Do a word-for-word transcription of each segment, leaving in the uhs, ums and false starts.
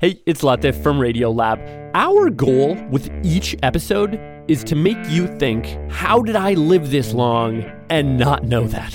Hey, it's Latif from Radiolab. Our goal with each episode is to make you think, how did I live this long and not know that?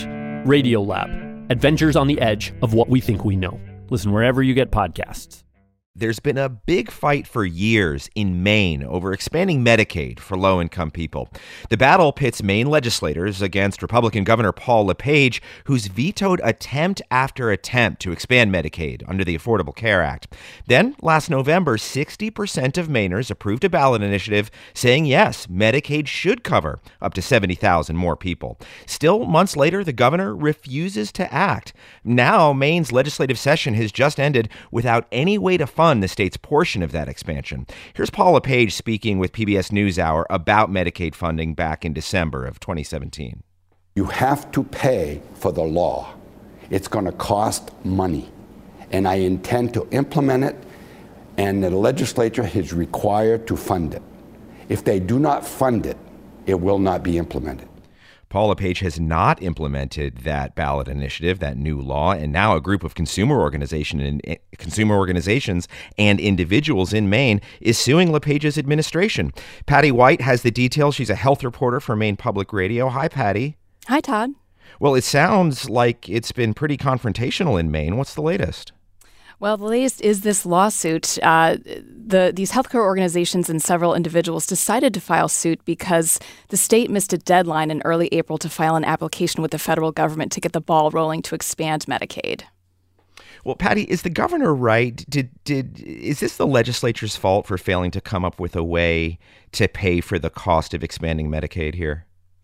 Radiolab, adventures on the edge of what we think we know. Listen wherever you get podcasts. There's been a big fight for years in Maine over expanding Medicaid for low-income people. The battle pits Maine legislators against Republican Governor Paul LePage, who's vetoed attempt after attempt to expand Medicaid under the Affordable Care Act. Then, last November, sixty percent of Mainers approved a ballot initiative saying, yes, Medicaid should cover up to seventy thousand more people. Still, months later, the governor refuses to act. Now, Maine's legislative session has just ended without any way to fund the state's portion of that expansion. Here's Paul LePage speaking with P B S NewsHour about Medicaid funding back in December of twenty seventeen. You have to pay for the law. It's going to cost money, and I intend to implement it, and the legislature is required to fund it. If they do not fund it, it will not be implemented. Paul LePage has not implemented that ballot initiative, that new law, and now a group of consumer organization and consumer organizations and individuals in Maine is suing LePage's administration. Patty White has the details. She's a health reporter for Maine Public Radio. Hi, Patty. Hi, Todd. Well, it sounds like it's been pretty confrontational in Maine. What's the latest? Well, the latest is this lawsuit. Uh, the these healthcare organizations and several individuals decided to file suit because the state missed a deadline in early April to file an application with the federal government to get the ball rolling to expand Medicaid. Well, Patty, is the governor right? Did did is this the legislature's fault for failing to come up with a way to pay for the cost of expanding Medicaid here?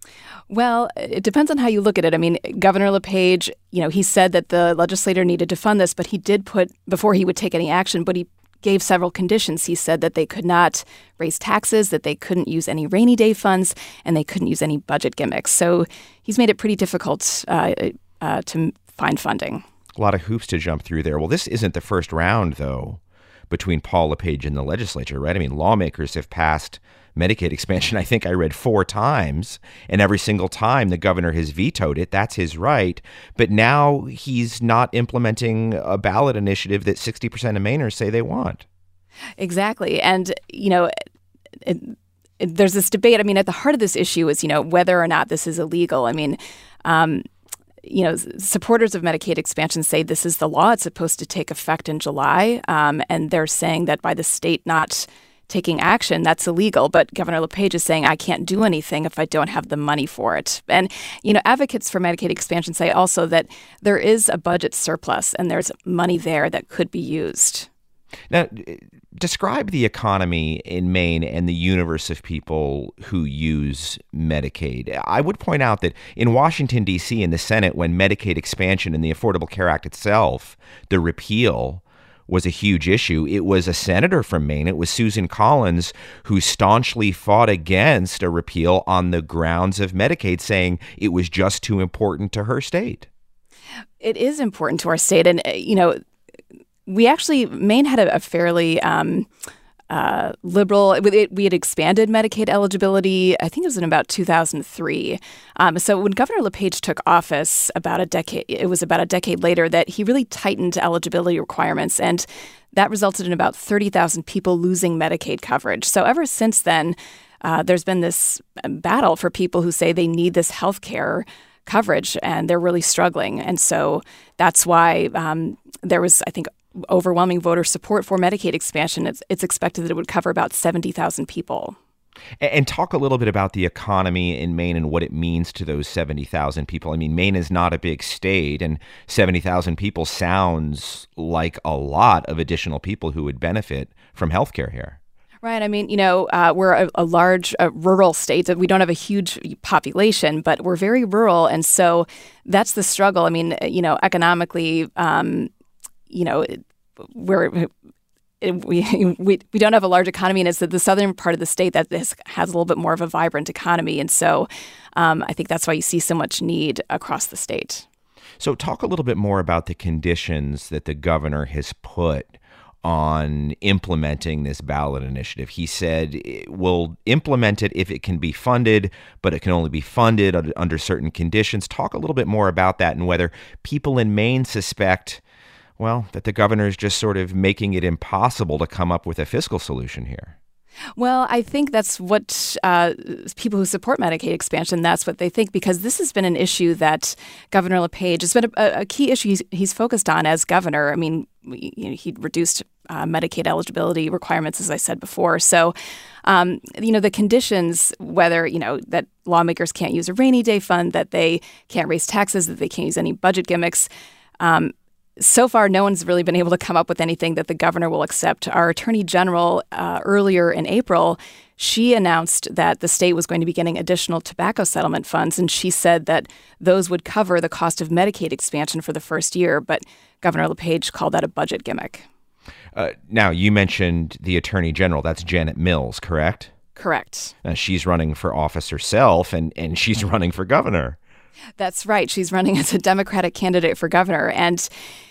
Well, it depends on how you look at it. I mean, Governor LePage, you know, he said that the legislature needed to fund this, but he did put, before he would take any action, but he gave several conditions. He said that they could not raise taxes, that they couldn't use any rainy day funds, and they couldn't use any budget gimmicks. So he's made it pretty difficult uh, uh, to find funding. A lot of hoops to jump through there. Well, this isn't the first round, though, between Paul LePage and the legislature, right? I mean, lawmakers have passed Medicaid expansion, I think I read four times, and every single time the governor has vetoed it. That's his right. But now he's not implementing a ballot initiative that sixty percent of Mainers say they want. Exactly. And, you know, it, it, there's this debate. I mean, at the heart of this issue is, you know, whether or not this is illegal. I mean, um, you know, supporters of Medicaid expansion say this is the law. It's supposed to take effect in July. Um, and they're saying that by the state not taking action, that's illegal. But Governor LePage is saying, I can't do anything if I don't have the money for it. And, you know, advocates for Medicaid expansion say also that there is a budget surplus and there's money there that could be used. Now, describe the economy in Maine and the universe of people who use Medicaid. I would point out that in Washington, D C, in the Senate, when Medicaid expansion and the Affordable Care Act itself, the repeal, was a huge issue, it was a senator from Maine, it was Susan Collins, who staunchly fought against a repeal on the grounds of Medicaid, saying it was just too important to her state. It is important to our state. And, you know, we actually, Maine had a, a fairly um, uh, liberal, it, we had expanded Medicaid eligibility, I think it was in about two thousand three. Um, so when Governor LePage took office about a decade, it was about a decade later that he really tightened eligibility requirements. And that resulted in about thirty thousand people losing Medicaid coverage. So ever since then, uh, there's been this battle for people who say they need this health care coverage and they're really struggling. And so that's why um, there was, I think, overwhelming voter support for Medicaid expansion. It's, it's expected that it would cover about seventy thousand people. And talk a little bit about the economy in Maine and what it means to those seventy thousand people. I mean, Maine is not a big state, and seventy thousand people sounds like a lot of additional people who would benefit from healthcare here. Right. I mean, you know, uh, we're a, a large uh, rural state. We don't have a huge population, but we're very rural. And so that's the struggle. I mean, you know, economically, um, you know, we're we, we we don't have a large economy, and it's the southern part of the state that has, has a little bit more of a vibrant economy. And so um, I think that's why you see so much need across the state. So talk a little bit more about the conditions that the governor has put on implementing this ballot initiative. He said we'll implement it if it can be funded, but it can only be funded under certain conditions. Talk a little bit more about that and whether people in Maine suspect well, that the governor is just sort of making it impossible to come up with a fiscal solution here. Well, I think that's what uh, people who support Medicaid expansion, that's what they think, because this has been an issue that Governor LePage has been a, a key issue he's, he's focused on as governor. I mean, you know, he reduced uh, Medicaid eligibility requirements, as I said before. So, um, you know, the conditions, whether, you know, that lawmakers can't use a rainy day fund, that they can't raise taxes, that they can't use any budget gimmicks, um, so far, no one's really been able to come up with anything that the governor will accept. Our attorney general, uh, earlier in April, she announced that the state was going to be getting additional tobacco settlement funds, and she said that those would cover the cost of Medicaid expansion for the first year. But Governor LePage called that a budget gimmick. Uh, now, you mentioned the attorney general. That's Janet Mills, correct? Correct. Uh, she's running for office herself, and, and she's running for governor. That's right. She's running as a Democratic candidate for governor. And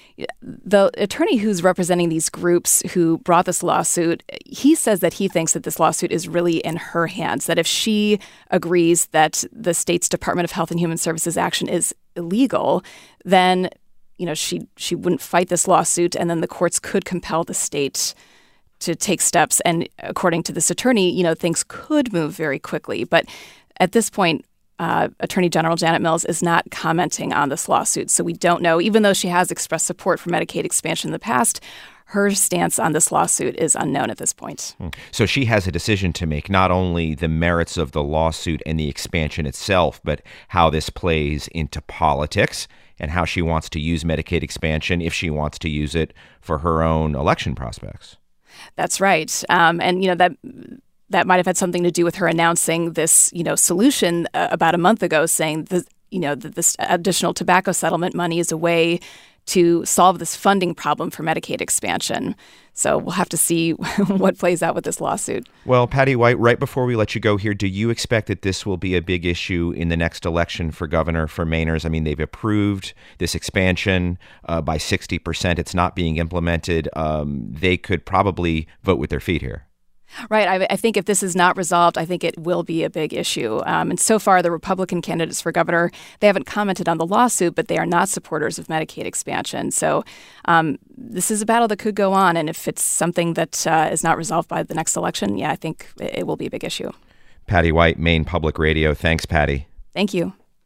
the attorney who's representing these groups who brought this lawsuit, he says that he thinks that this lawsuit is really in her hands, that if she agrees that the state's Department of Health and Human Services action is illegal, then, you know, she she wouldn't fight this lawsuit, and then the courts could compel the state to take steps. And according to this attorney, you know, things could move very quickly. But at this point, Uh, Attorney General Janet Mills is not commenting on this lawsuit. So we don't know, even though she has expressed support for Medicaid expansion in the past, her stance on this lawsuit is unknown at this point. So she has a decision to make, not only the merits of the lawsuit and the expansion itself, but how this plays into politics and how she wants to use Medicaid expansion, if she wants to use it for her own election prospects. That's right. Um, and, you know, that... That might have had something to do with her announcing this, you know, solution uh, about a month ago, saying that, you know, that this additional tobacco settlement money is a way to solve this funding problem for Medicaid expansion. So we'll have to see what plays out with this lawsuit. Well, Patty White, right before we let you go here, do you expect that this will be a big issue in the next election for governor for Mainers? I mean, they've approved this expansion uh, by sixty percent. It's not being implemented. Um, they could probably vote with their feet here. Right. I, I think if this is not resolved, I think it will be a big issue. Um, and so far, the Republican candidates for governor, they haven't commented on the lawsuit, but they are not supporters of Medicaid expansion. So um, this is a battle that could go on. And if it's something that uh, is not resolved by the next election, yeah, I think it will be a big issue. Patty White, Maine Public Radio. Thanks, Patty. Thank you.